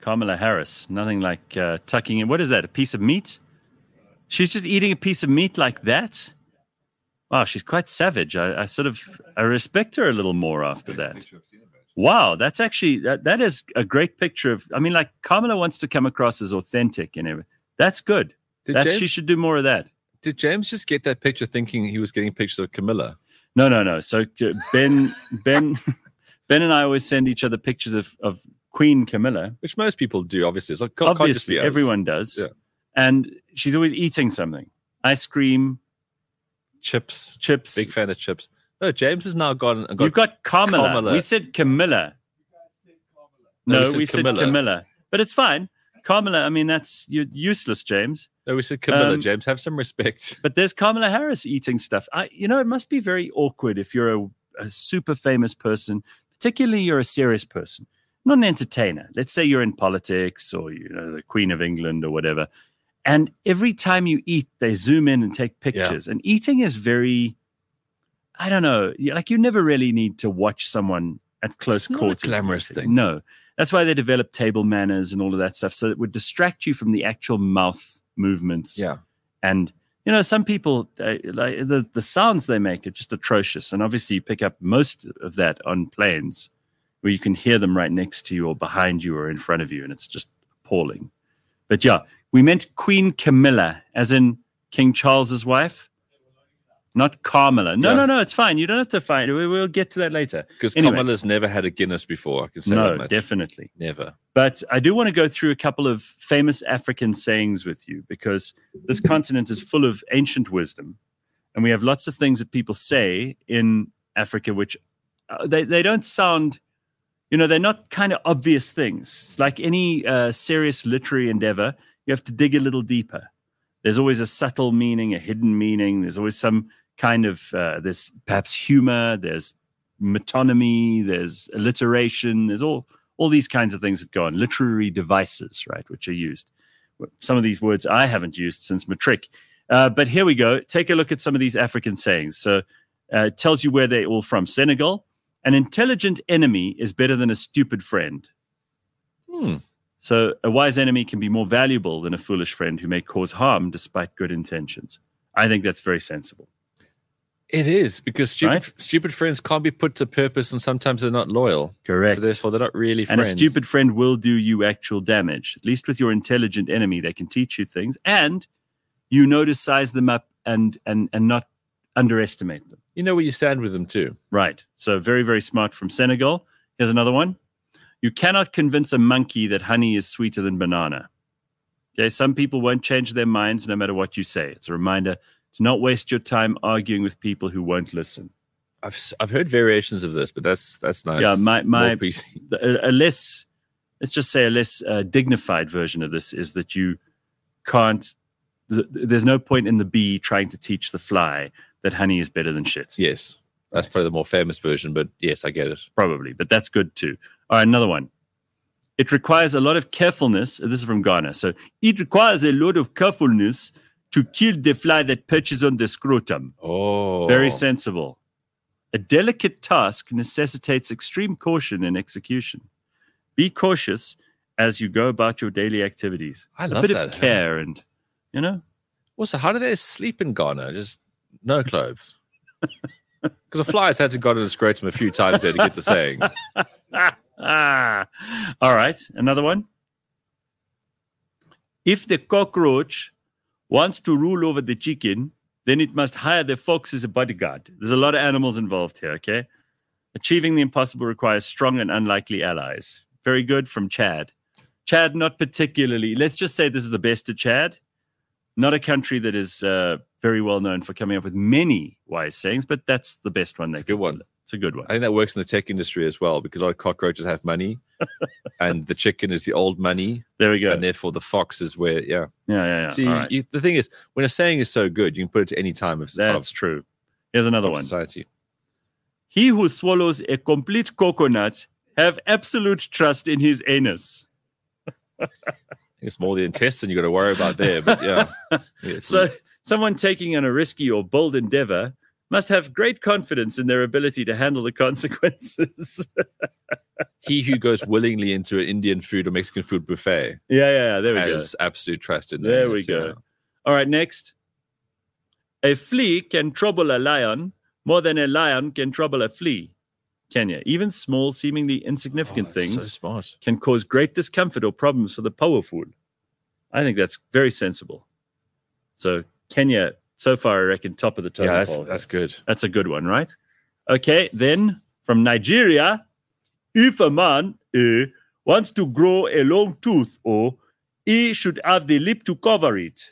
Kamala Harris. Nothing like tucking in. What is that? A piece of meat? She's just eating a piece of meat like that? Wow, she's quite savage. I respect her a little more after that. Wow, that's actually, that is a great picture of, I mean, like Kamala wants to come across as authentic and everything. That's good. She should do more of that. Did James just get that picture thinking he was getting pictures of Camilla? No. So Ben and I always send each other pictures of Queen Camilla. Which most people do, obviously. It's like, obviously, everyone does. Yeah. And she's always eating something. Ice cream. Chips. Big fan of chips. No, James has now gone. You've got Kamala. We said Camilla. No, we said Camilla. But it's fine. Kamala, I mean, you're useless, James. No, we said Camilla, James. Have some respect. But there's Kamala Harris eating stuff. It must be very awkward if you're a super famous person, particularly you're a serious person, not an entertainer. Let's say you're in politics or, the Queen of England or whatever. And every time you eat, they zoom in and take pictures. Yeah. And eating is very, I don't know, like you never really need to watch someone at close quarters. It's not a glamorous thing. No. That's why they develop table manners and all of that stuff. So it would distract you from the actual mouth movements. Yeah. And, some people, like the sounds they make are just atrocious. And obviously you pick up most of that on planes where you can hear them right next to you or behind you or in front of you. And it's just appalling. But yeah, we meant Queen Camilla, as in King Charles's wife. Not Kamala. No, it's fine. You don't have to find it. We'll get to that later. Because Kamala's never had a Guinness before. I can say that much. No, definitely. Never. But I do want to go through a couple of famous African sayings with you because this continent is full of ancient wisdom. And we have lots of things that people say in Africa which they don't sound, they're not kind of obvious things. It's like any serious literary endeavor. You have to dig a little deeper. There's always a subtle meaning, a hidden meaning. There's always some kind of, there's perhaps humor, there's metonymy, there's alliteration, there's all these kinds of things that go on. Literary devices, right, which are used. Some of these words I haven't used since matric. But here we go. Take a look at some of these African sayings. So it tells you where they're all from. Senegal, an intelligent enemy is better than a stupid friend. So a wise enemy can be more valuable than a foolish friend who may cause harm despite good intentions. I think that's very sensible. It is, because stupid friends can't be put to purpose and sometimes they're not loyal. Correct. So therefore they're not really friends. And a stupid friend will do you actual damage. At least with your intelligent enemy, they can teach you things. And you know to size them up and not underestimate them. You know where you stand with them too. Right. So very, very smart from Senegal. Here's another one. You cannot convince a monkey that honey is sweeter than banana. Okay, some people won't change their minds no matter what you say. It's a reminder to not waste your time arguing with people who won't listen. I've heard variations of this, but that's nice. Yeah, let's just say a less dignified version of this is that you can't. There's no point in the bee trying to teach the fly that honey is better than shit. Yes, that's probably the more famous version, but yes, I get it. Probably, but that's good too. All right, another one. It requires a lot of carefulness. This is from Ghana. So it requires a lot of carefulness to kill the fly that perches on the scrotum. Oh. Very sensible. A delicate task necessitates extreme caution in execution. Be cautious as you go about your daily activities. I love that. A bit that, of care and, Also, how do they sleep in Ghana? Just no clothes. Because a fly has had to go to the scrotum a few times there to get the saying. All right, another one. If the cockroach wants to rule over the chicken, then it must hire the fox as a bodyguard. There's a lot of animals involved here, okay? Achieving the impossible requires strong and unlikely allies. Very good from Chad. Chad, not particularly. Let's just say this is the best of Chad. Not a country that is very well known for coming up with many wise sayings, but that's the best one. It's a good one. It's a good one. I think that works in the tech industry as well, because a lot of cockroaches have money, and the chicken is the old money. There we go. And therefore the fox is where, Yeah. So the thing is, when a saying is so good, you can put it to any time. That's true. Here's another one. Society. He who swallows a complete coconut have absolute trust in his anus. It's more the intestine you got to worry about there, but yeah. So someone taking on a risky or bold endeavor must have great confidence in their ability to handle the consequences. He who goes willingly into an Indian food or Mexican food buffet There we go. has absolute trust in There that. we go. All right, next. A flea can trouble a lion more than a lion can trouble a flea. Kenya. Even small, seemingly insignificant things So smart. can cause great discomfort or problems for the powerful. I think that's very sensible. So Kenya, so far, I reckon top of the totem Yeah, pole. that's good. That's a good one, right? Okay, then from Nigeria, if a man wants to grow a long tooth, he should have the lip to cover it.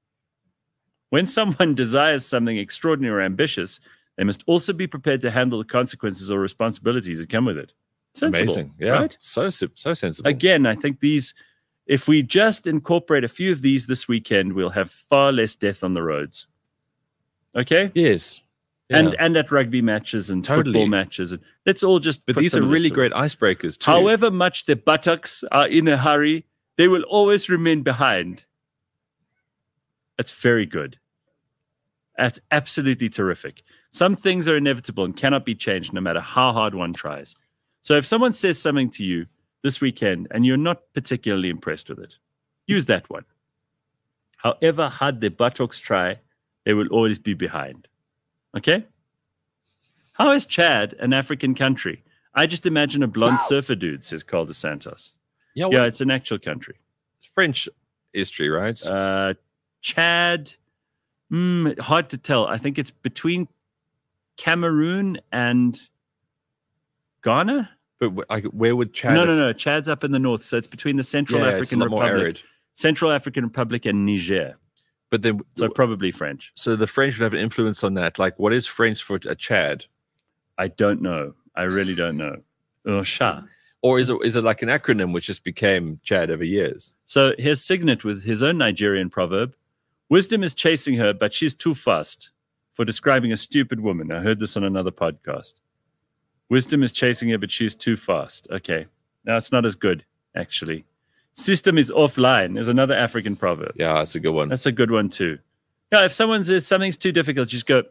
When someone desires something extraordinary or ambitious, they must also be prepared to handle the consequences or responsibilities that come with it. Sensible, Amazing. Yeah. right? So sensible. Again, I think these, if we just incorporate a few of these this weekend, we'll have far less death on the roads. Okay? Yes. Yeah. And at rugby matches and Totally. football matches. And let's all just But put these some are of this really to great work. icebreakers too. However much the buttocks are in a hurry, they will always remain behind. That's very good. That's absolutely terrific. Some things are inevitable and cannot be changed no matter how hard one tries. So if someone says something to you this weekend and you're not particularly impressed with it, use that one. However hard the buttocks try, they will always be behind. Okay? How is Chad an African country? I just imagine a blonde surfer dude, says Carl dos Santos. Yeah, Yeah, it's an actual country. it's French history, right? Chad, hard to tell. I think it's between Cameroon and Ghana. but where would Chad? No. Chad's up in the north, so it's between the Central It's a African lot more Republic, arid. Central African Republic, and Niger. But then, So probably French. so the French would have an influence on that. Like, what is French for a Chad? I don't know. I really don't know. Chat. Or is it like an acronym which just became Chad over years? So here's Signet with his own Nigerian proverb: "Wisdom is chasing her, but she's too fast," for describing a stupid woman. I heard this on another podcast. Wisdom is chasing her, but she's too fast. Okay. Now it's not as good, actually. System is offline is another African proverb. Yeah, that's a good one. That's a good one too. Yeah, if someone says something's too difficult, just go,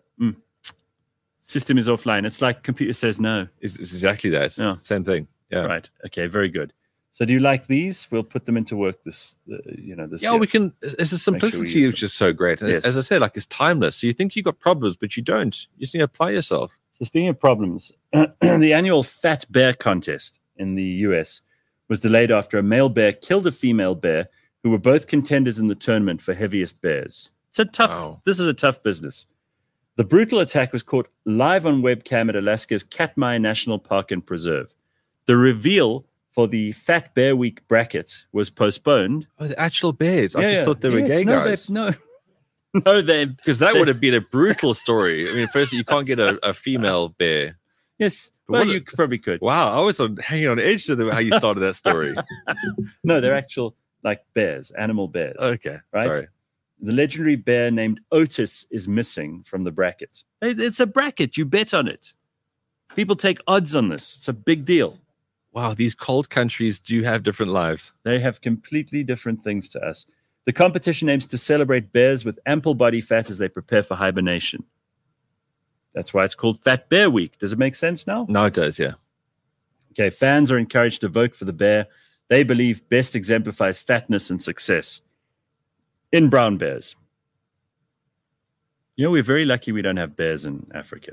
system is offline. It's like computer says no. It's exactly that. Yeah. Same thing. Yeah. Right. Okay, very good. So do you like these? We'll put them into work this Yeah, year. we can. It's a simplicity use which is so great. Yes. As I said, like it's timeless. So you think you got problems, but you don't. You just need to apply yourself. So speaking of problems, the annual Fat Bear contest in the US was delayed after a male bear killed a female bear who were both contenders in the tournament for heaviest bears. This is a tough business. The brutal attack was caught live on webcam at Alaska's Katmai National Park and Preserve. The reveal for the Fat Bear Week bracket was postponed. Oh, the actual bears. I just thought they were gay guys. No, they Because that would have been a brutal story. I mean, firstly, you can't get a female bear. yes. But Well, what you probably could. Wow, I was hanging on edge to how you started that story. No, they're actual like bears, animal bears. Okay, Right? sorry. The legendary bear named Otis is missing from the bracket. It's a bracket. You bet on it. People take odds on this. It's a big deal. Wow, these cold countries do have different lives. They have completely different things to us. The competition aims to celebrate bears with ample body fat as they prepare for hibernation. That's why it's called Fat Bear Week. Does it make sense now? No, it does, yeah. Okay, fans are encouraged to vote for the bear they believe best exemplifies fatness and success in brown bears. You know, we're very lucky we don't have bears in Africa.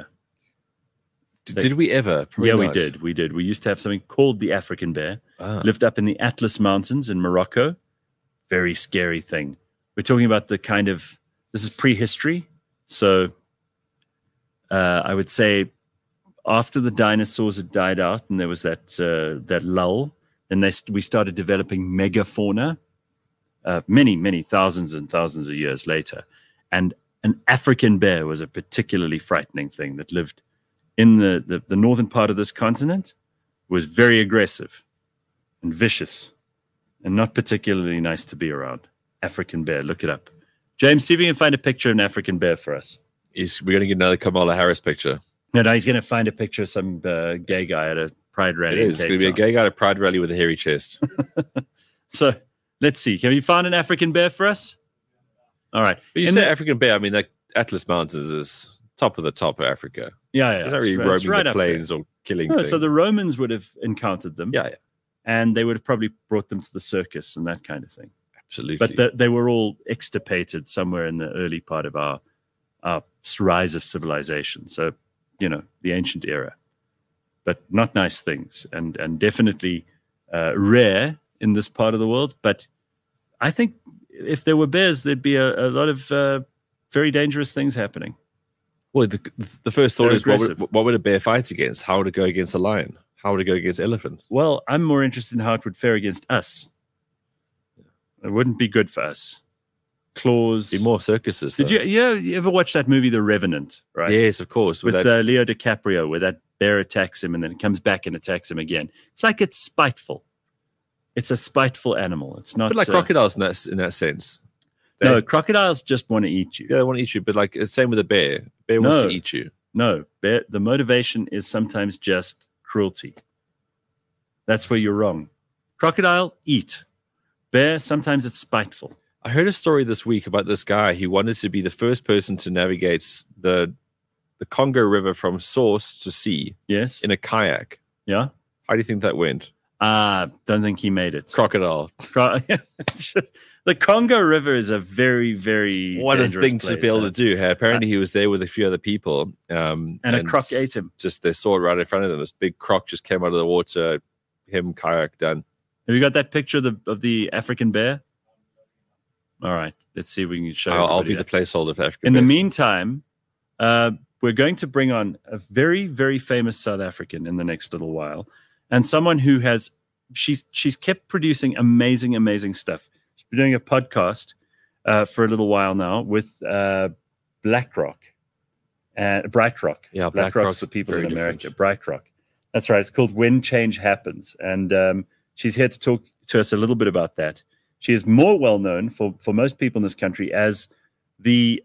Did we ever? Probably Yeah, we not. did. We did. We used to have something called the African bear. Ah. Lived up in the Atlas Mountains in Morocco. Very scary thing. We're talking about the kind of, this is prehistory. So I would say after the dinosaurs had died out and there was that lull, and we started developing megafauna many thousands and thousands of years later. And an African bear was a particularly frightening thing that lived in the northern part of this continent, was very aggressive and vicious and not particularly nice to be around. African bear, look it up. James, see if you can find a picture of an African bear for us. We're going to get another Kamala Harris picture. No, he's going to find a picture of some gay guy at a pride rally. It is. It's going to be a gay guy at a pride rally with a hairy chest. So let's see. Have you found an African bear for us? All right. But you say African bear, I mean, like Atlas Mountains is top of the top of Africa. Yeah, It's not really roaming the plains or killing things. So the Romans would have encountered them. Yeah. And they would have probably brought them to the circus and that kind of thing. Absolutely. But they were all extirpated somewhere in the early part of our rise of civilization. So, the ancient era. But not nice things, and definitely rare in this part of the world. But I think if there were bears, there'd be a lot of very dangerous things happening. Well, the first thought is, aggressive. what would a bear fight against? How would it go against a lion? How would it go against elephants? Well, I'm more interested in how it would fare against us. It wouldn't be good for us. Claws. Be more circuses. Did you ever watch that movie, The Revenant? Right. Yes, of course. With Leo DiCaprio, where that bear attacks him and then it comes back and attacks him again. It's like it's spiteful. It's a spiteful animal. It's not. But like crocodiles in that sense. No, crocodiles just want to eat you. Yeah, they want to eat you. But like it's same with a bear. Bear wants to eat you. No, bear. The motivation is sometimes just cruelty. That's where you're wrong. Crocodile, eat. Bear, sometimes it's spiteful. I heard a story this week about this guy. He wanted to be the first person to navigate the Congo River from source to sea. Yes. In a kayak. Yeah. How do you think that went? Don't think he made it. Crocodile. It's just, the Congo River is a very, very what a thing place, to be able to do. Hey, apparently, he was there with a few other people, and a croc ate him. Just they saw it right in front of them. This big croc just came out of the water. Him kayak done. Have you got that picture of the African bear? All right, let's see if we can show. I'll be the placeholder for African. In bears. the meantime, we're going to bring on a very, very famous South African in the next little while, and someone who has she's kept producing amazing stuff. She's been doing a podcast for a little while now with BlackRock and BrightRock. Yeah, BlackRock's the people in America. BrightRock. That's right. It's called When Change Happens, and she's here to talk to us a little bit about that. She is more well known for most people in this country as the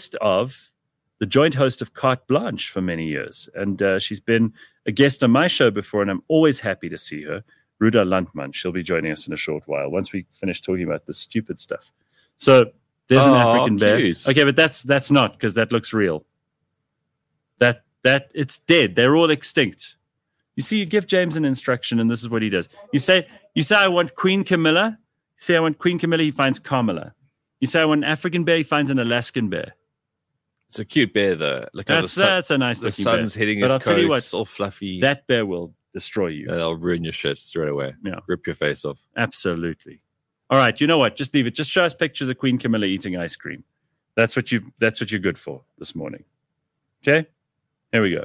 joint host of Carte Blanche for many years. And she's been a guest on my show before, and I'm always happy to see her. Ruda Landman. She'll be joining us in a short while once we finish talking about this stupid stuff. So there's an African bear. Okay, but that's not, because that looks real. That it's dead. They're all extinct. You see, you give James an instruction, and this is what he does. You say, I want Queen Camilla. You say, I want Queen Camilla, he finds Kamala. You say, I want an African bear, he finds an Alaskan bear. It's a cute bear, though. Look how that's a nice looking bear. The sun's hitting his coat. It's all fluffy. That bear will destroy you. It'll ruin your shit straight away. Yeah. Rip your face off. Absolutely. All right, you know what? Just leave it. Just show us pictures of Queen Camilla eating ice cream. That's what you're good for this morning. Okay? Here we go.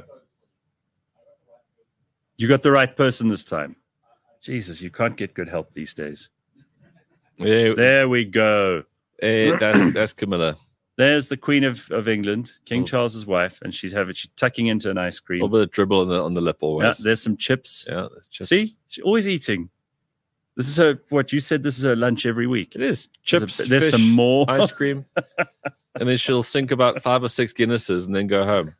You got the right person this time. Jesus, you can't get good help these days. There we go. Hey, that's Camilla. There's the Queen of England, King Charles's wife, and she's tucking into an ice cream. A little bit of dribble on the lip always. Yeah, there's some chips. Yeah, there's chips. See? She's always eating. This is her, what you said, this is her lunch every week. It is. Chips, there's fish, some more. Ice cream. And then she'll sink about 5 or 6 Guinnesses and then go home.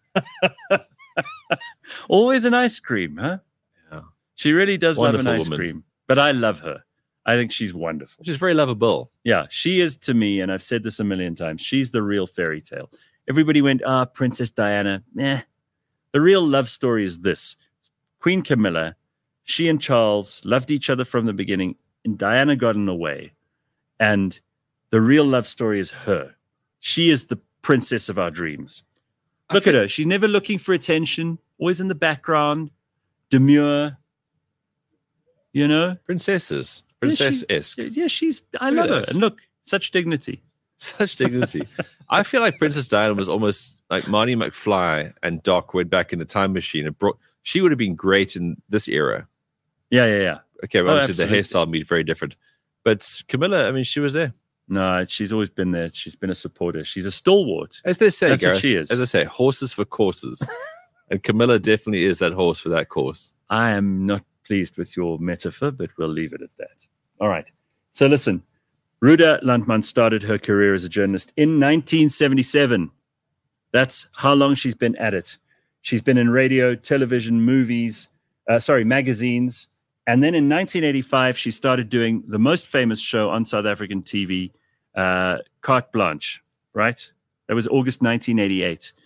Always an ice cream, huh? Yeah. She really does Wonderful love an ice woman. cream. But I love her. I think she's wonderful. She's very lovable. Yeah, she is to me, and I've said this a million times, she's the real fairy tale. Everybody went, Princess Diana. The real love story is this. Queen Camilla, she and Charles loved each other from the beginning, and Diana got in the way. And the real love story is her. She is the princess of our dreams. Look at her. She's never looking for attention, always in the background, demure, you know? Princesses. Princess-esque. Yeah, I love her. And look, such dignity. Such dignity. I feel like Princess Diana was almost like Marty McFly and Doc went back in the time machine and she would have been great in this era. Yeah. Okay, but obviously the hairstyle would be very different. But Camilla, I mean, she was there. No, she's always been there. She's been a supporter. She's a stalwart. As they say, that's Gareth, what she is. As I say, horses for courses. And Camilla definitely is that horse for that course. I am not pleased with your metaphor, but we'll leave it at that. All right. So listen, Ruda Landman started her career as a journalist in 1977. That's how long she's been at it. She's been in radio, television, movies, magazines. And then in 1985, she started doing the most famous show on South African TV, Carte Blanche, right? That was August 1988.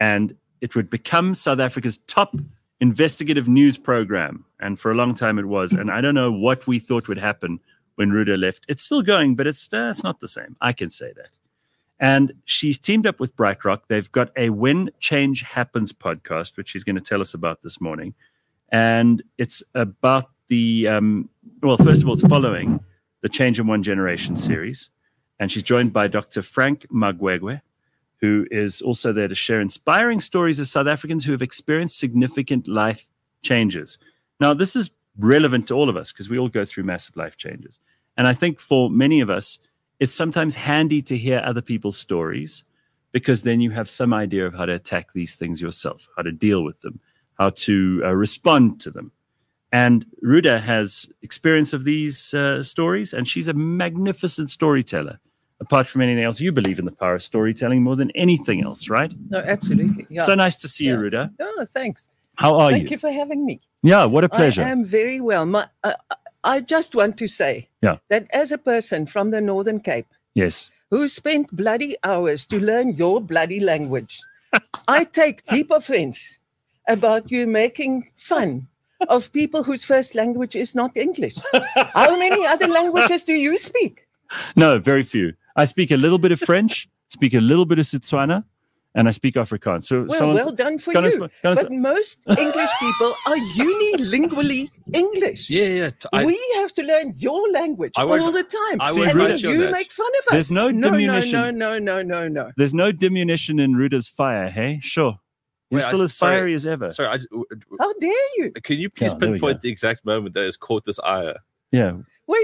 and it would become South Africa's top investigative news program. And for a long time it was. And I don't know what we thought would happen when Ruda left. It's still going, but it's not the same. I can say that. And she's teamed up with BrightRock. They've got a When Change Happens podcast, which she's going to tell us about this morning. And it's about the, first of all, it's following the Change in One Generation series. And she's joined by Dr. Frank Magwegwe, who is also there to share inspiring stories of South Africans who have experienced significant life changes. Now, this is relevant to all of us because we all go through massive life changes. And I think for many of us, it's sometimes handy to hear other people's stories because then you have some idea of how to attack these things yourself, how to deal with them, how to respond to them. And Ruda has experience of these stories, and she's a magnificent storyteller. Apart from anything else, you believe in the power of storytelling more than anything else, right? No, absolutely. Yeah. So nice to see you, Ruda. Oh, thanks. How are you? Thank you for having me. Yeah, what a pleasure. I am very well. I just want to say that as a person from the Northern Cape, yes, who spent bloody hours to learn your bloody language, I take deep offense about you making fun of people whose first language is not English. How many other languages do you speak? No, very few. I speak a little bit of French, speak a little bit of Setswana, and I speak Afrikaans. So well done for you. But most English people are unilingually English. Yeah. We have to learn your language all the time. And then you make fun of us. There's no diminution. No. There's no diminution in Ruda's fire, hey? Sure. You're still as fiery as ever. Sorry. How dare you? Can you please pinpoint the exact moment that has caught this ire? Yeah. When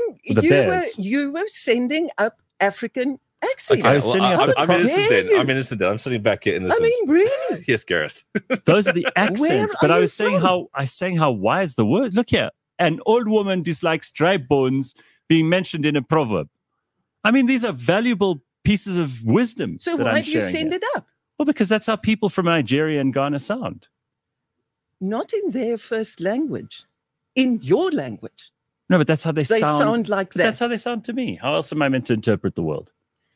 you were sending up African accents. Okay, I'm innocent then. I'm sitting back here innocent. I mean, really? Yes, Gareth. Those are the accents. But I was saying how wise the word. Look here. An old woman dislikes dry bones being mentioned in a proverb. I mean, these are valuable pieces of wisdom. So why do you send it up? Well, because that's how people from Nigeria and Ghana sound. Not in their first language. In your language. No, but that's how they sound. They sound like that. That's how they sound to me. How else am I meant to interpret the world?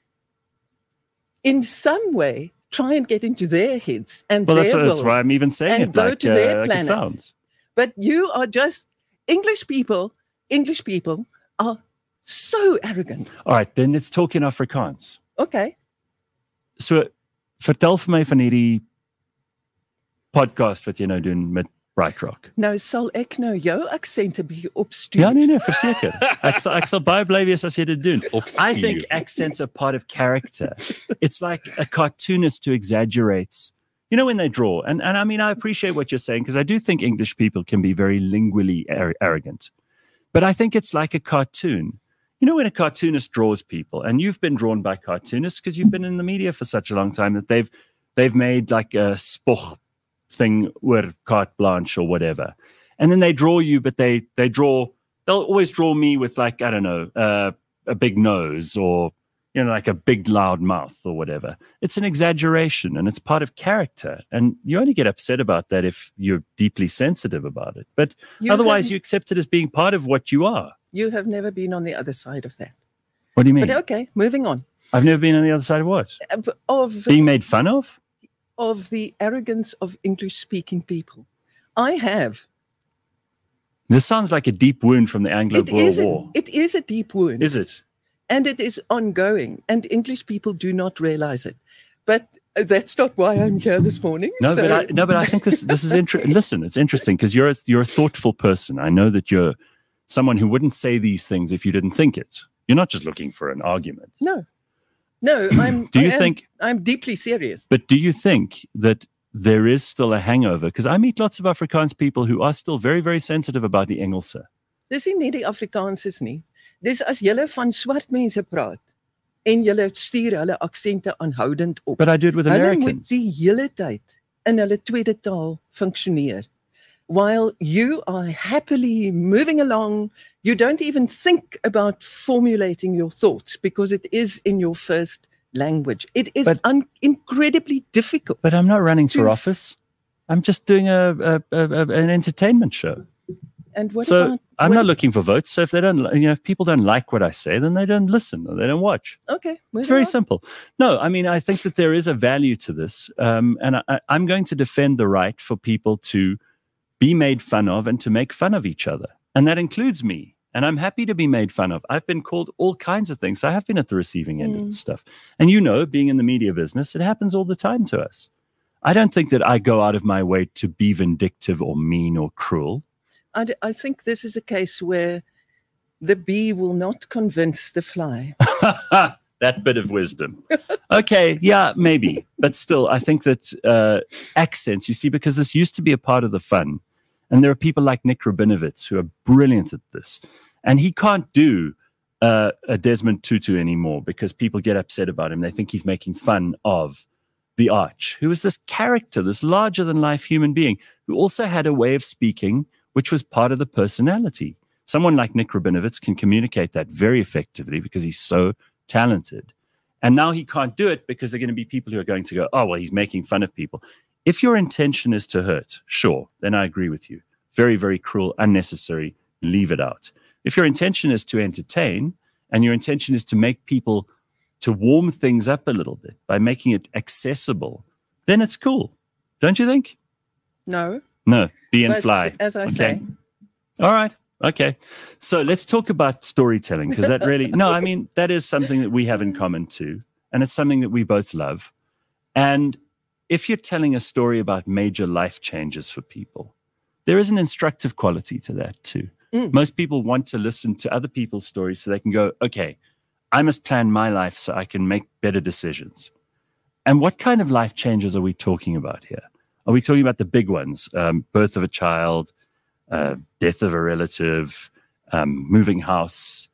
In some way, try and get into their heads and that's why I'm even saying and it go like, to their like planet. It sounds. But you are just English people are so arrogant. All right, then let's talk in Afrikaans. Okay. So vertel vir my van hierdie podcast wat jy nou doen met BrightRock. Nou sal ek nou jou aksente bietjie opstuur. Ja, nee, verseker. Ek sal baie bly wees as jy dit doen. I think accents are part of character. It's like a cartoonist who exaggerates. You know when they draw, and I mean, I appreciate what you're saying because I do think English people can be very lingually arrogant. But I think it's like a cartoon. You know when a cartoonist draws people, and you've been drawn by cartoonists because you've been in the media for such a long time that they've made like a spog thing with carte blanche or whatever, and then they draw you, but they'll always draw me with like, I don't know, a big nose or, you know, like a big loud mouth or whatever. It's an exaggeration and it's part of character, and you only get upset about that if you're deeply sensitive about it, but otherwise you accept it as being part of what you are. You have never been on the other side of that. What do you mean? But okay, moving on. I've never been on the other side of what? Of being made fun of? Of the arrogance of English-speaking people. I have. This sounds like a deep wound from the Anglo-Boer War. It is a deep wound. Is it? And it is ongoing. And English people do not realize it. But that's not why I'm here this morning. No, but I think this is interesting. Listen, it's interesting because you're a thoughtful person. I know that you're someone who wouldn't say these things if you didn't think it. You're not just looking for an argument. No, I'm deeply serious. But do you think that there is still a hangover? Because I meet lots of Afrikaans people who are still very, very sensitive about die Engelse. Dis nie die Afrikaanses nie. Dis as julle van swart mense praat en julle stuur hulle aksente aanhoudend op. But I do it with Americans. Hulle moet die hele tyd in hulle tweede taal funksioneer. While you are happily moving along, you don't even think about formulating your thoughts because it is in your first language. It is incredibly difficult. But I'm not running for office. I'm just doing an entertainment show. And what So about? I'm what not ab- looking for votes. So if they don't, if people don't like what I say, then they don't listen or they don't watch. Okay, It's moving very on. simple. No, I mean, I think that there is a value to this. And I'm going to defend the right for people to be made fun of and to make fun of each other. And that includes me. And I'm happy to be made fun of. I've been called all kinds of things. I have been at the receiving end of this stuff. And being in the media business, it happens all the time to us. I don't think that I go out of my way to be vindictive or mean or cruel. I think this is a case where the bee will not convince the fly. That bit of wisdom. Okay, yeah, maybe. But still, I think that accents, you see, because this used to be a part of the fun. And there are people like Nick Rabinowitz who are brilliant at this. And he can't do a Desmond Tutu anymore because people get upset about him. They think he's making fun of the Arch, who was this character, this larger-than-life human being who also had a way of speaking which was part of the personality. Someone like Nick Rabinowitz can communicate that very effectively because he's so talented. And now he can't do it because there are going to be people who are going to go, oh, well, he's making fun of people. If your intention is to hurt, sure, then I agree with you. Very, very cruel, unnecessary, leave it out. If your intention is to entertain and your intention is to make people, to warm things up a little bit by making it accessible, then it's cool. Don't you think? No. No, bee and But fly. as I say. All right. Okay. So let's talk about storytelling because that really, that is something that we have in common too. And it's something that we both love. And if you're telling a story about major life changes for people, there is an instructive quality to that too. Most people want to listen to other people's stories so they can go, okay, I must plan my life so I can make better decisions. And what kind of life changes are we talking about here? Are we talking about the big ones? Birth of a child, death of a relative, moving house,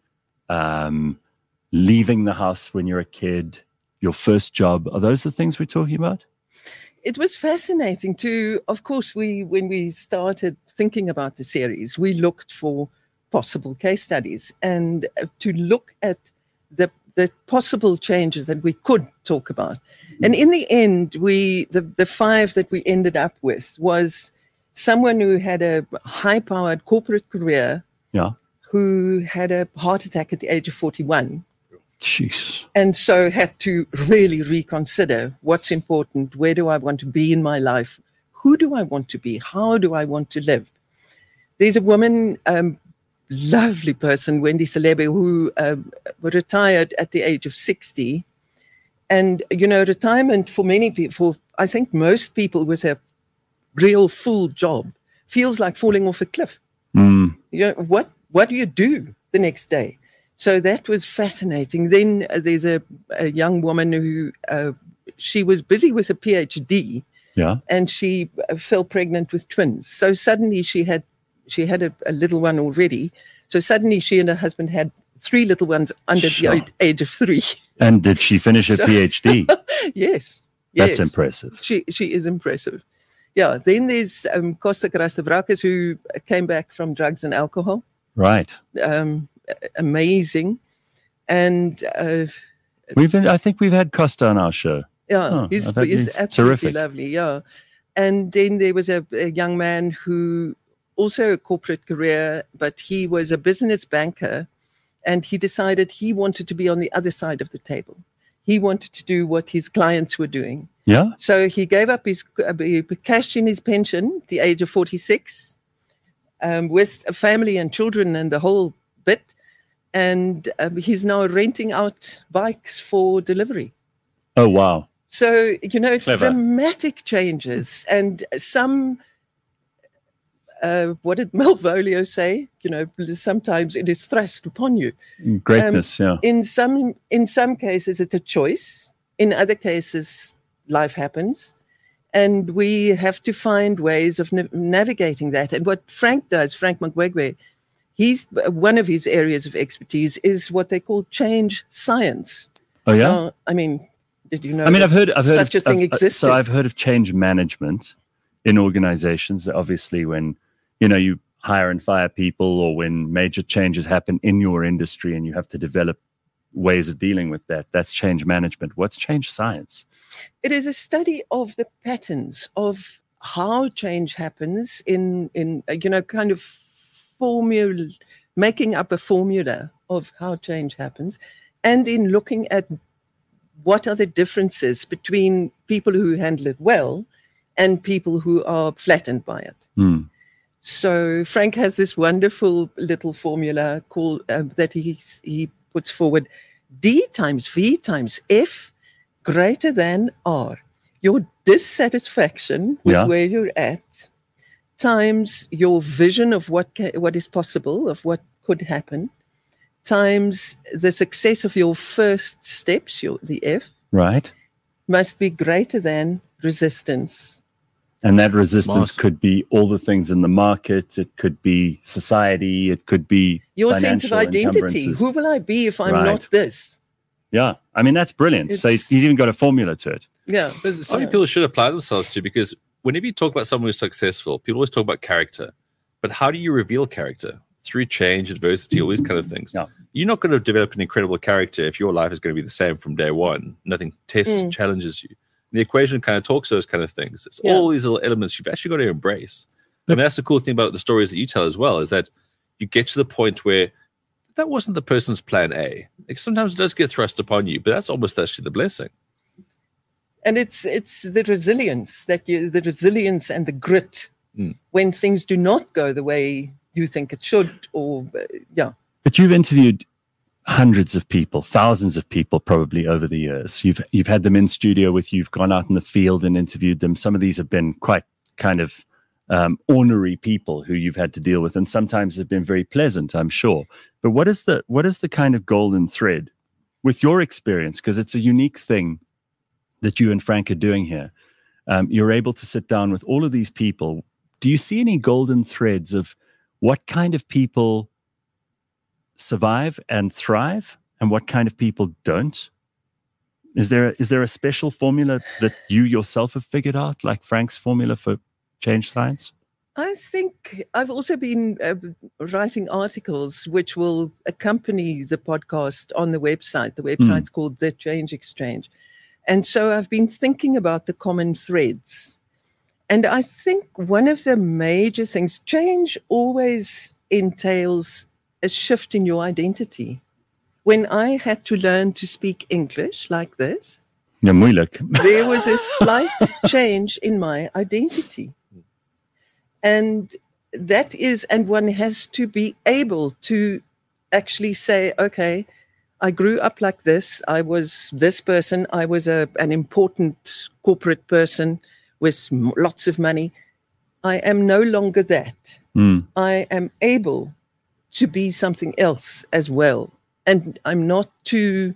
leaving the house when you're a kid, your first job. Are those the things we're talking about? It was fascinating to, of course, when we started thinking about the series, we looked for possible case studies and to look at the possible changes that we could talk about. And in the end, the five that we ended up with was someone who had a high-powered corporate career, who had a heart attack at the age of 41. Jeez. And so had to really reconsider what's important. Where do I want to be in my life? Who do I want to be? How do I want to live? There's a woman, lovely person, Wendy Celebe, who retired at the age of 60. And, retirement for many people, I think most people with a real full job, feels like falling off a cliff. What do you do the next day? So that was fascinating. Then there's a young woman who she was busy with a PhD, and she fell pregnant with twins. So suddenly she had a little one already. So suddenly she and her husband had 3 little ones under the age of 3. And did she finish her PhD? Yes. That's impressive. She is impressive. Yeah. Then there's Costa Krastavrakis, who came back from drugs and alcohol. Right. Amazing. And I think we've had Costa on our show. Yeah, he's absolutely terrific. Lovely. Yeah. And then there was a young man who also a corporate career, but he was a business banker, and he decided he wanted to be on the other side of the table. He wanted to do what his clients were doing. Yeah. So he gave up his cash in his pension at the age of 46, with a family and children and the whole bit. And he's now renting out bikes for delivery. Oh, wow. So, it's Clever. dramatic changes. And some, what did Malvolio say? Sometimes it is thrust upon you. Greatness, yeah. In some cases, it's a choice. In other cases, life happens. And we have to find ways of navigating that. And what Frank does, Frank Magwegwe, one of his areas of expertise is what they call change science. Oh, yeah? Did you know? I've heard such a thing existed? So I've heard of change management in organizations. Obviously, when you hire and fire people, or when major changes happen in your industry, and you have to develop ways of dealing with that. That's change management. What's change science? It is a study of the patterns of how change happens in kind of making up a formula of how change happens, and in looking at what are the differences between people who handle it well and people who are flattened by it. So Frank has this wonderful little formula called that he puts forward: D times V times F greater than R. Your dissatisfaction with where you're at times your vision of what is possible, of what could happen, times the success of your first steps, the F, Right. must be greater than resistance. And that resistance could be all the things in the market. It could be society. It could be your sense of identity. Who will I be if I'm not this? Yeah. I mean, that's brilliant. So he's even got a formula to it. Yeah. There's something people should apply themselves to, because whenever you talk about someone who's successful, people always talk about character. But how do you reveal character? Through change, adversity, all these kind of things. Yeah. You're not going to develop an incredible character if your life is going to be the same from day one. Nothing tests, challenges you. The equation kind of talks those kind of things. It's all these little elements you've actually got to embrace. I mean, that's the cool thing about the stories that you tell as well, is that you get to the point where that wasn't the person's plan A. Like, sometimes it does get thrust upon you, but that's almost actually the blessing. And it's the resilience the resilience and the grit when things do not go the way you think it should, or But you've interviewed hundreds of people, thousands of people probably over the years. You've had them in studio with you, you've gone out in the field and interviewed them. Some of these have been quite kind of ornery people who you've had to deal with, and sometimes have been very pleasant, I'm sure. But what is the kind of golden thread with your experience? Because it's a unique thing that you and Frank are doing here. You're able to sit down with all of these people. Do you see any golden threads of what kind of people survive and thrive and what kind of people don't? Is there a special formula that you yourself have figured out, like Frank's formula for change science? I think I've also been writing articles which will accompany the podcast on the website. The website's called The Change Exchange. And so I've been thinking about the common threads. And I think one of the major things, change always entails a shift in your identity. When I had to learn to speak English like this, there was a slight change in my identity. And one has to be able to actually say, okay, I grew up like this. I was this person. I was an important corporate person with lots of money. I am no longer that. I am able to be something else as well. And I'm not too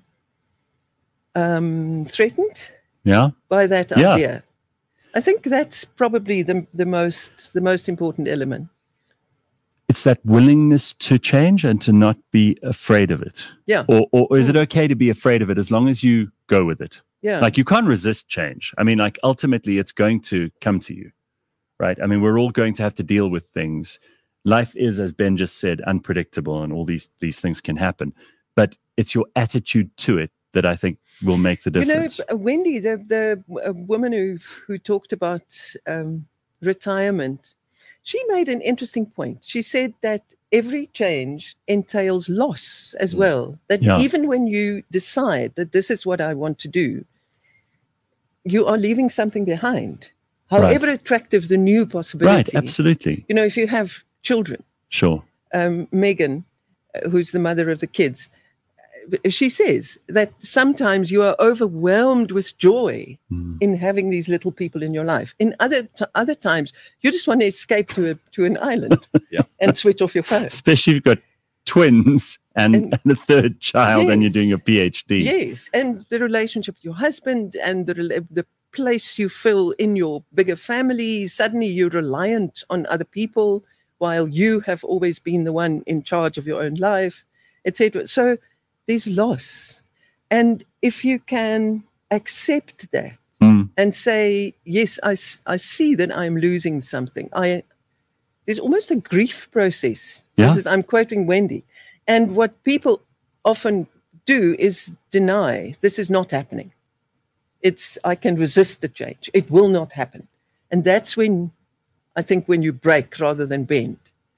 threatened by that idea. I think that's probably the most important element. It's that willingness to change and to not be afraid of it. Yeah. Or is it okay to be afraid of it as long as you go with it? Yeah. Like, you can't resist change. I mean, like, ultimately it's going to come to you, right? I mean, we're all going to have to deal with things. Life is, as Ben just said, unpredictable, and all these things can happen. But it's your attitude to it that I think will make the difference. You know, Wendy, the woman who talked about retirement, she made an interesting point. She said that every change entails loss as well. That even when you decide that this is what I want to do, you are leaving something behind, however attractive the new possibility. Right, absolutely. You know, if you have children. Sure. Megan, who's the mother of the kids, she says that sometimes you are overwhelmed with joy in having these little people in your life. In other times, you just want to escape to an island and switch off your phone. Especially if you've got twins and a third child, and you're doing a PhD. Yes, and the relationship with your husband and the place you fill in your bigger family. Suddenly you're reliant on other people while you have always been the one in charge of your own life, etc. So there's loss. And if you can accept that and say, yes, I see that I'm losing something. There's almost a grief process. Yeah. I'm quoting Wendy. And what people often do is deny, this is not happening. I can resist the change. It will not happen. And that's when you break rather than bend.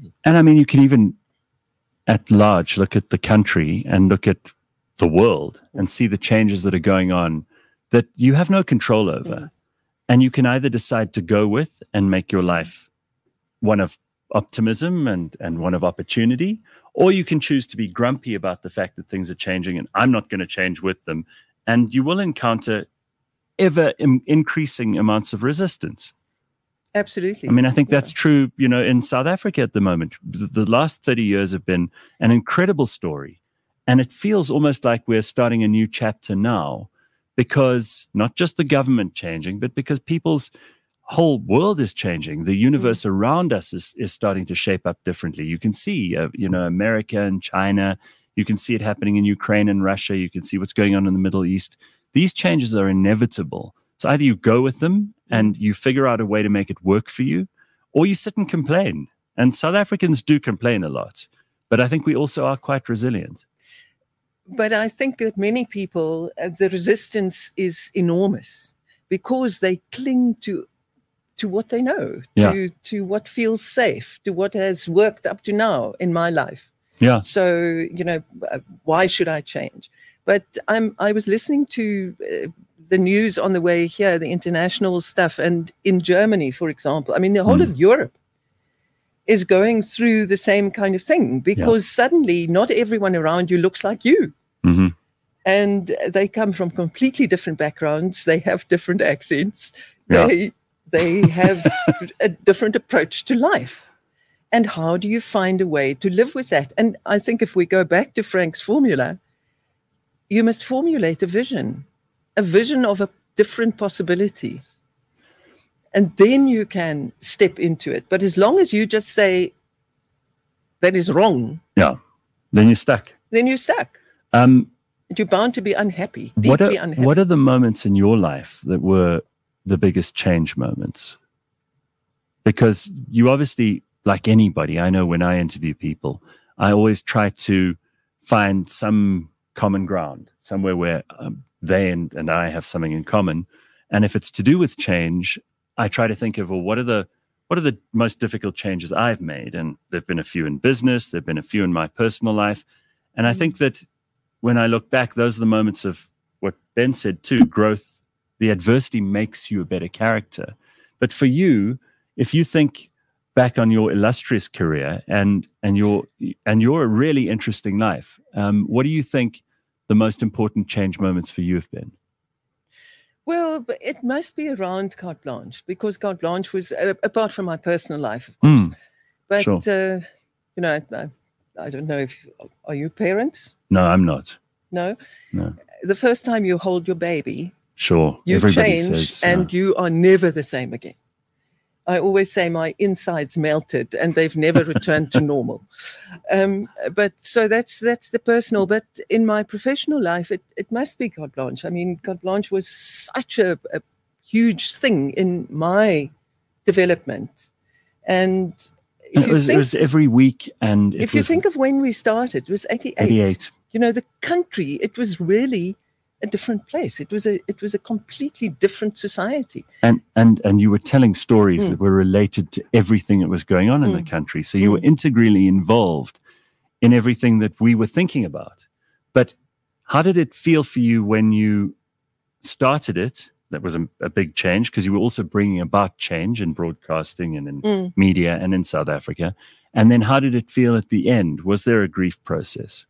And I mean, you can even at large look at the country and look at the world and see the changes that are going on that you have no control over. And you can either decide to go with and make your life one of optimism and one of opportunity, or you can choose to be grumpy about the fact that things are changing and I'm not going to change with them. And you will encounter ever increasing amounts of resistance. Absolutely. I mean, I think that's true, in South Africa at the moment. The last 30 years have been an incredible story. And it feels almost like we're starting a new chapter now, because not just the government changing, but because people's whole world is changing. The universe around us is starting to shape up differently. You can see, America and China. You can see it happening in Ukraine and Russia. You can see what's going on in the Middle East. These changes are inevitable. So either you go with them and you figure out a way to make it work for you, or you sit and complain. And South Africans do complain a lot, but I think we also are quite resilient. But I think that many people, the resistance is enormous because they cling to what they know, to what feels safe, to what has worked up to now in my life. Yeah. So, why should I change? But I was listening to the news on the way here, the international stuff, and in Germany, for example, I mean, the whole of Europe is going through the same kind of thing because suddenly not everyone around you looks like you. Mm-hmm. And they come from completely different backgrounds. They have different accents. Yeah. They have a different approach to life. And how do you find a way to live with that? And I think if we go back to Frank's formula, you must formulate a vision of a different possibility. And then you can step into it. But as long as you just say, that is wrong. Yeah. Then you're stuck. You're bound to be unhappy, deeply unhappy. What are the moments in your life that were the biggest change moments? Because you obviously, like anybody, I know when I interview people, I always try to find some common ground, somewhere where they and I have something in common. And if it's to do with change, I try to think of, well, what are the most difficult changes I've made? And there've been a few in business, there've been a few in my personal life. And I think that when I look back, those are the moments of what Ben said too, growth. The adversity makes you a better character. But for you, if you think back on your illustrious career and your really interesting life, what do you think the most important change moments for you have been? Well, it must be around Carte Blanche, because Carte Blanche was, apart from my personal life, of course. But, sure. I don't know are you parents? No, I'm not. No? No. The first time you hold your baby, sure, you everybody change says, and you are never the same again. I always say my insides melted and they've never returned to normal. But so that's the personal. But in my professional life, it must be Carte Blanche. I mean, Carte Blanche was such a huge thing in my development. And it was every week. And if you think of when we started, it was 88. The country, it was really a different place. It was a completely different society. And you were telling stories that were related to everything that was going on in the country. So you were integrally involved in everything that we were thinking about. But how did it feel for you when you started it? That was a big change, because you were also bringing about change in broadcasting and in media and in South Africa. And then how did it feel at the end? Was there a grief process?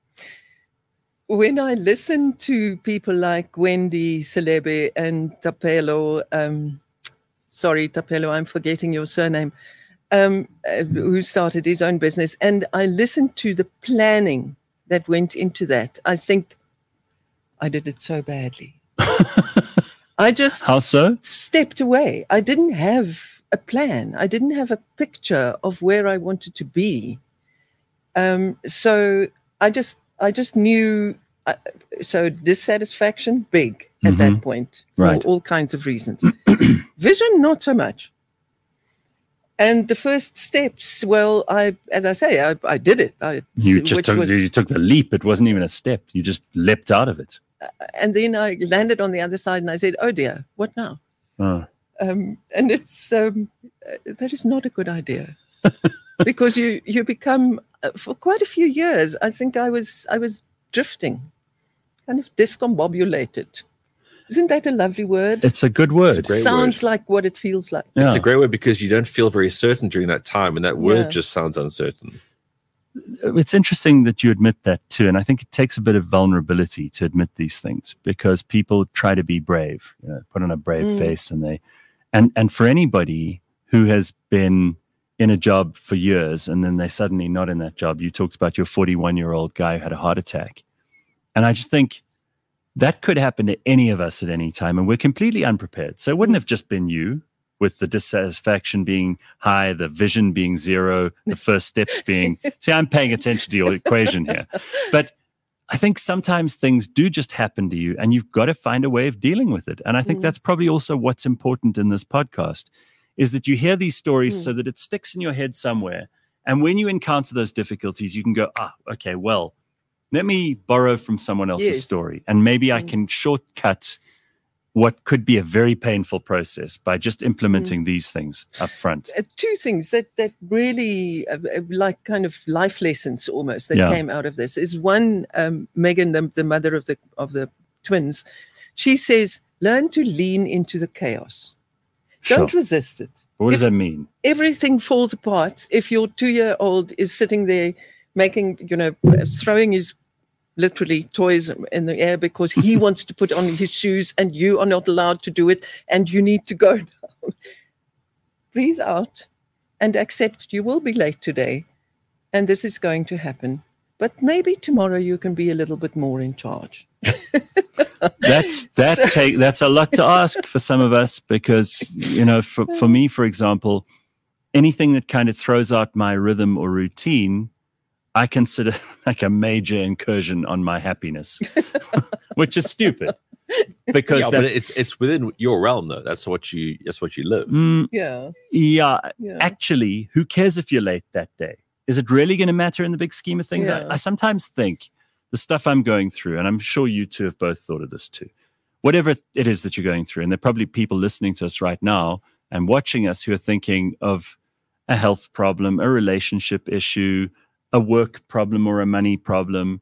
When I listen to people like Wendy Celebe and Tapelo, Tapelo, I'm forgetting your surname, who started his own business, and I listened to the planning that went into that, I think I did it so badly. I just How so? stepped away. I didn't have a plan. I didn't have a picture of where I wanted to be. So I just knew. So dissatisfaction, big at that point, for all kinds of reasons. Vision, not so much. And the first steps, well, as I say, I did it. You took the leap. It wasn't even a step. You just leapt out of it. And then I landed on the other side and I said, oh dear, what now? And it's, that is not a good idea. because you become for quite a few years. I think I was drifting, kind of discombobulated. Isn't that a lovely word? It's a good word. It's a great Sounds word. like what it feels like. It's a great word because you don't feel very certain during that time, and that word Yeah. just sounds uncertain. It's interesting that you admit that too, and I think it takes a bit of vulnerability to admit these things, because people try to be brave, put on a brave face, and for anybody who has been in a job for years and then they're suddenly not in that job. You talked about your 41-year-old guy who had a heart attack, and I just think that could happen to any of us at any time, and we're completely unprepared. So it wouldn't have just been you, with the dissatisfaction being high, the vision being zero, the first steps being... See, I'm paying attention to your equation here. But I think sometimes things do just happen to you, and you've got to find a way of dealing with it. And I think that's probably also what's important in this podcast, is that you hear these stories so that it sticks in your head somewhere. And when you encounter those difficulties, you can go, okay, well, let me borrow from someone else's story. And maybe I can shortcut what could be a very painful process by just implementing these things up front. Two things that really like kind of life lessons almost that came out of this is one, Megan, the mother of the twins, she says, learn to lean into the chaos. Don't resist it. What does that mean? Everything falls apart if your 2-year-old is sitting there making, throwing his literally toys in the air because he wants to put on his shoes and you are not allowed to do it and you need to go down. Breathe out and accept you will be late today and this is going to happen. But maybe tomorrow you can be a little bit more in charge. That's a lot to ask for some of us, because, for me, for example, anything that kind of throws out my rhythm or routine, I consider like a major incursion on my happiness, which is stupid. Because but it's within your realm, though. That's what you live. Yeah. Actually, who cares if you're late that day? Is it really going to matter in the big scheme of things? I sometimes think the stuff I'm going through, and I'm sure you two have both thought of this too, whatever it is that you're going through, and there are probably people listening to us right now and watching us who are thinking of a health problem, a relationship issue, a work problem or a money problem,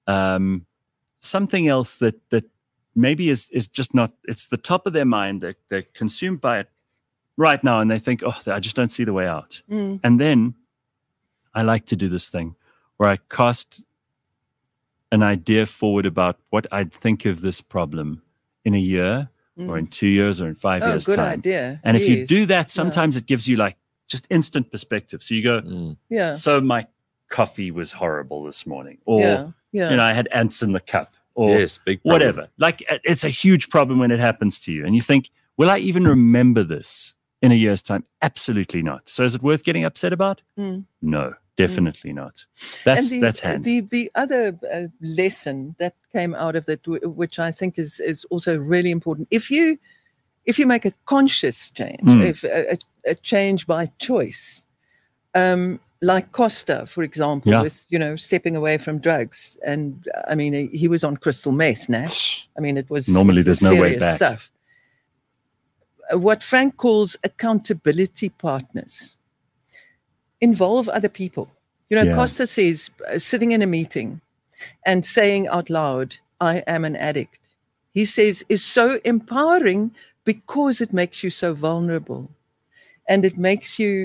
something else that maybe is just not, it's the top of their mind. They're consumed by it right now and they think, I just don't see the way out. And then I like to do this thing where I cast an idea forward about what I'd think of this problem in a year or in 2 years or in 5 years' good time. Idea. And if you do that, sometimes it gives you like just instant perspective. So you go, so my coffee was horrible this morning, or I had ants in the cup, or big whatever. Like, it's a huge problem when it happens to you, and you think, will I even remember this in a year's time? Absolutely not. So is it worth getting upset about? No, definitely not. That's handy. The other lesson that came out of that, which I think is also really important, if you make a conscious change, if a change by choice, like Costa, for example, with, stepping away from drugs. And I mean, he was on crystal meth, Nash. I mean, it was normally there's no way back. Stuff. What Frank calls accountability partners. Involve other people. Costa says, sitting in a meeting and saying out loud, I am an addict, he says, is so empowering because it makes you so vulnerable. And it makes you,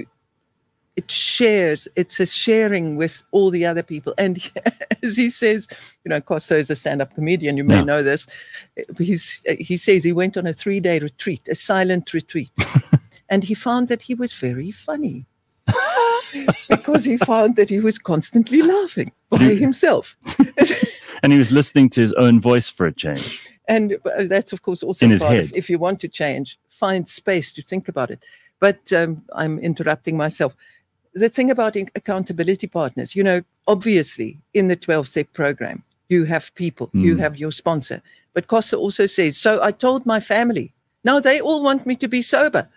it's a sharing with all the other people. And as he says, Costa is a stand-up comedian, you may know this. He says he went on a 3-day retreat, a silent retreat. And he found that he was very funny because he found that he was constantly laughing by himself. And he was listening to his own voice for a change. And that's, of course, also in his part head. of, if you want to change, find space to think about it. But I'm interrupting myself. The thing about accountability partners, obviously in the 12-step program, you have people, you have your sponsor. But Costa also says, so I told my family, now they all want me to be sober.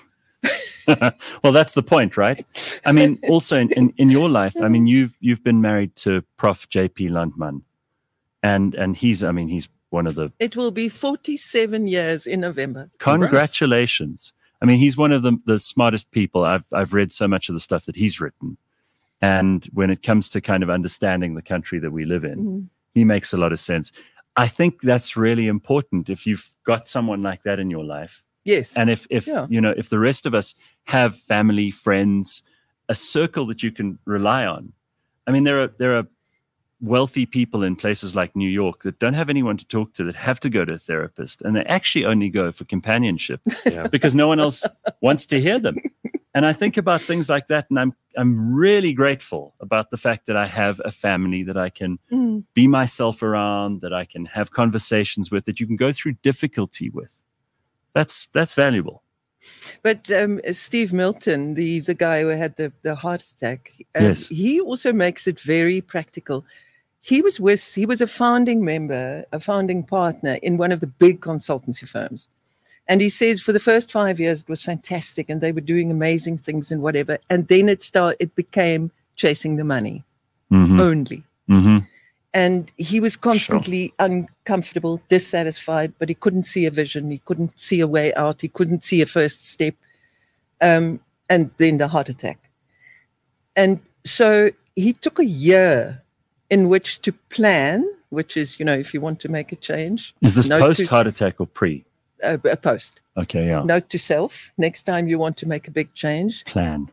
Well, that's the point, right? I mean, also in your life, I mean, you've been married to Prof. J.P. Landman, and he's one of the... It will be 47 years in November. Congratulations. I mean, he's one of the smartest people. I've read so much of the stuff that he's written. And when it comes to kind of understanding the country that we live in, he makes a lot of sense. I think that's really important if you've got someone like that in your life. Yes. And if if the rest of us have family, friends, a circle that you can rely on. I mean, there are wealthy people in places like New York that don't have anyone to talk to, that have to go to a therapist, and they actually only go for companionship because no one else wants to hear them. And I think about things like that, and I'm really grateful about the fact that I have a family that I can be myself around, that I can have conversations with, that you can go through difficulty with. That's valuable. But Steve Milton, the guy who had the heart attack, yes. he also makes it very practical. He was a founding partner in one of the big consultancy firms. And he says for the first 5 years, it was fantastic and they were doing amazing things and whatever. And then it became chasing the money only. Mm-hmm. And he was constantly uncomfortable, dissatisfied, but he couldn't see a vision. He couldn't see a way out. He couldn't see a first step. And then the heart attack. And so he took a year in which to plan, which is, if you want to make a change. Is this post-heart attack or pre? A post. Okay, yeah. Note to self, next time you want to make a big change. Plan.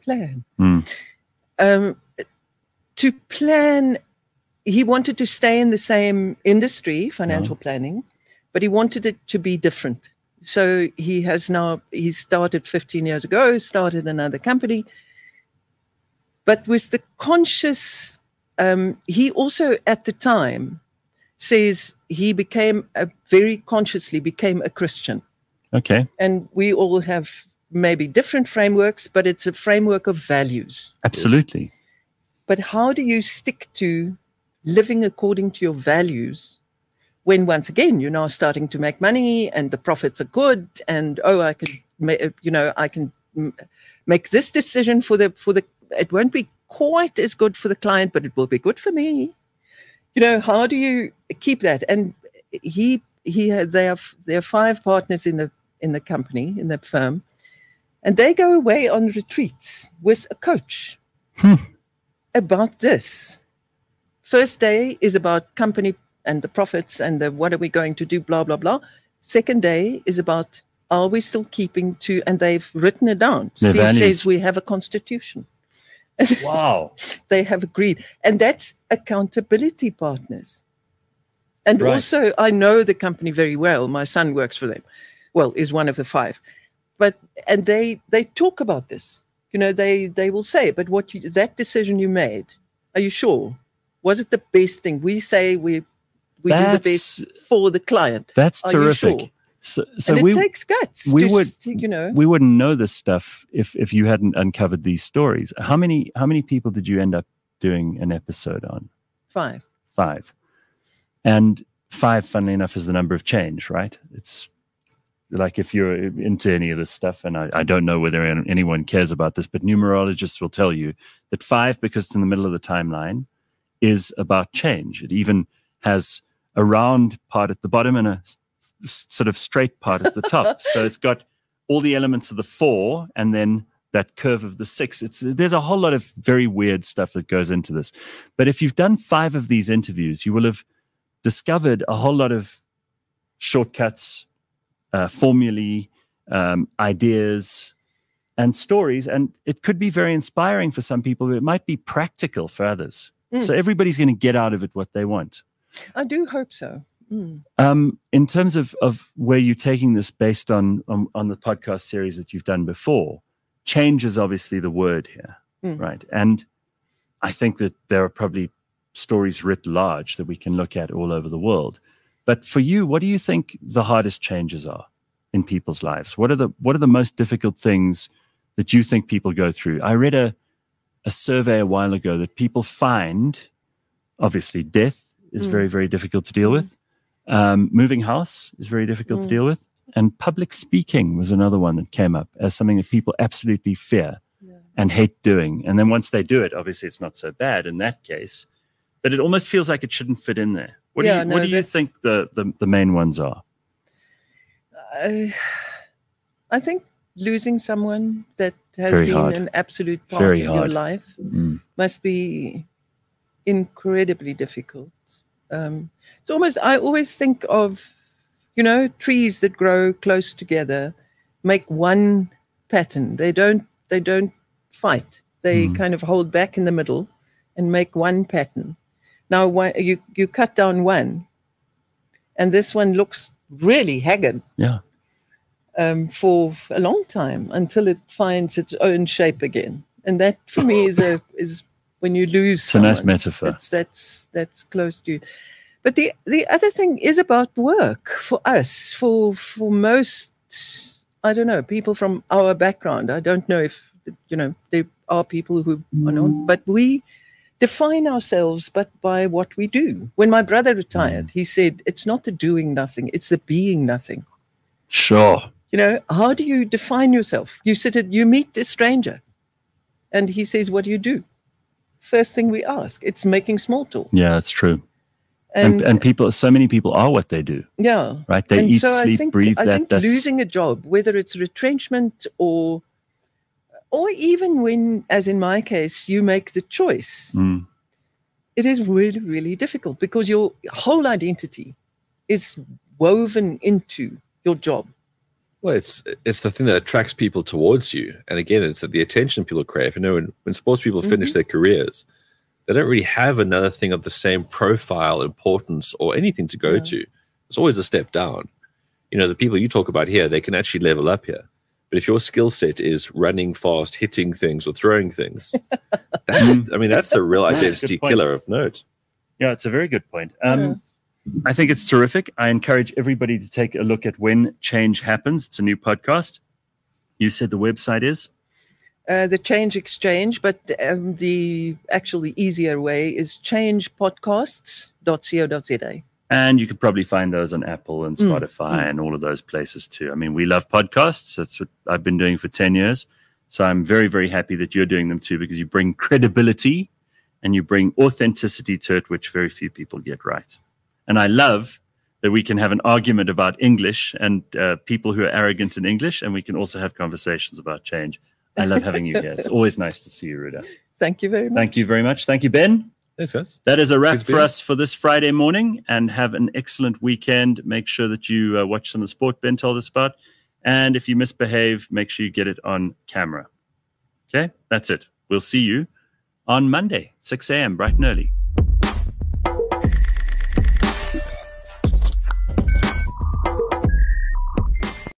To plan, he wanted to stay in the same industry, financial planning, but he wanted it to be different. So he started 15 years ago, started another company, but with the conscious, he also at the time says he very consciously became a Christian. Okay. And we all have maybe different frameworks, but it's a framework of values. Absolutely. But how do you stick to living according to your values when, once again, you're now starting to make money and the profits are good and, I can make this decision for the, it won't be quite as good for the client, but it will be good for me. How do you keep that? And there are 5 partners in the company, in the firm, and they go away on retreats with a coach about this. First day is about company and the profits and what are we going to do, blah, blah, blah. Second day is about, are we still keeping to, and they've written it down. Their Steve values. says we have a constitution. Wow. They have agreed. And that's accountability partners. And Right. also, I know the company very well. My son works for them. Well, is one of the 5. And they talk about this. They will say, but that decision you made, are you sure? Was it the best thing? We say we do the best for the client. That's Are terrific. you sure? So And it takes guts. we to, we wouldn't know this stuff if you hadn't uncovered these stories. How many people did you end up doing an episode on? 5. 5. And 5, funnily enough, is the number of change, right? It's like if you're into any of this stuff, and I don't know whether anyone cares about this, but numerologists will tell you that 5, because it's in the middle of the timeline, is about change. It even has a round part at the bottom and a sort of straight part at the top. So it's got all the elements of the 4 and then that curve of the 6. There's a whole lot of very weird stuff that goes into this. But if you've done 5 of these interviews, you will have discovered a whole lot of shortcuts, formulae, ideas, and stories. And it could be very inspiring for some people, but it might be practical for others. So everybody's going to get out of it what they want. I do hope so. In terms of where you're taking this based on the podcast series that you've done before, change is obviously the word here, right? And I think that there are probably stories writ large that we can look at all over the world. But for you, what do you think the hardest changes are in people's lives? What are the most difficult things that you think people go through? I read a survey a while ago that people find, obviously, death is very, very difficult to deal with. Moving house is very difficult to deal with. And public speaking was another one that came up as something that people absolutely fear and hate doing. And then once they do it, obviously it's not so bad in that case. But it almost feels like it shouldn't fit in there. What do you think the main ones are? I think losing someone that has Very been hard. an absolute part Very of your hard. life Mm. must be incredibly difficult. It's almost, I always think of, trees that grow close together make one pattern. They don't fight. They kind of hold back in the middle and make one pattern. Now, you cut down one, and this one looks really haggard. Yeah. For a long time until it finds its own shape again, and that for me is when you lose. It's a nice metaphor. That's close to you. But the other thing is about work for us, for most, I don't know, people from our background. I don't know if there are people who are not, but we define ourselves but by what we do. When my brother retired, he said, "It's not the doing nothing; it's the being nothing." Sure. How do you define yourself? You meet a stranger, and he says, "What do you do?" First thing we ask, it's making small talk. Yeah, that's true. And people, so many people are what they do. Yeah. Right. They eat, sleep, breathe. I think losing a job, whether it's retrenchment or even when, as in my case, you make the choice, it is really, really difficult because your whole identity is woven into your job. Well, it's the thing that attracts people towards you. And again, it's the attention people crave. When sports people finish their careers, they don't really have another thing of the same profile, importance, or anything to go to. It's always a step down. The people you talk about here, they can actually level up here. But if your skill set is running fast, hitting things, or throwing things, that's a real identity killer of note. Yeah, it's a very good point. I think it's terrific. I encourage everybody to take a look at When Change Happens. It's a new podcast. You said the website is? The Change Exchange, but the actually easier way is changepodcasts.co.za. And you could probably find those on Apple and Spotify and all of those places too. We love podcasts. That's what I've been doing for 10 years. So I'm very, very happy that you're doing them too, because you bring credibility and you bring authenticity to it, which very few people get right. And I love that we can have an argument about English and people who are arrogant in English, and we can also have conversations about change. I love having you here. It's always nice to see you, Ruda. Thank you very much. Thank you very much. Thank you, Ben. Thanks, guys. That is a wrap for us for this Friday morning, and have an excellent weekend. Make sure that you watch some of the sport Ben told us about. And if you misbehave, make sure you get it on camera. Okay, that's it. We'll see you on Monday, 6 a.m., bright and early.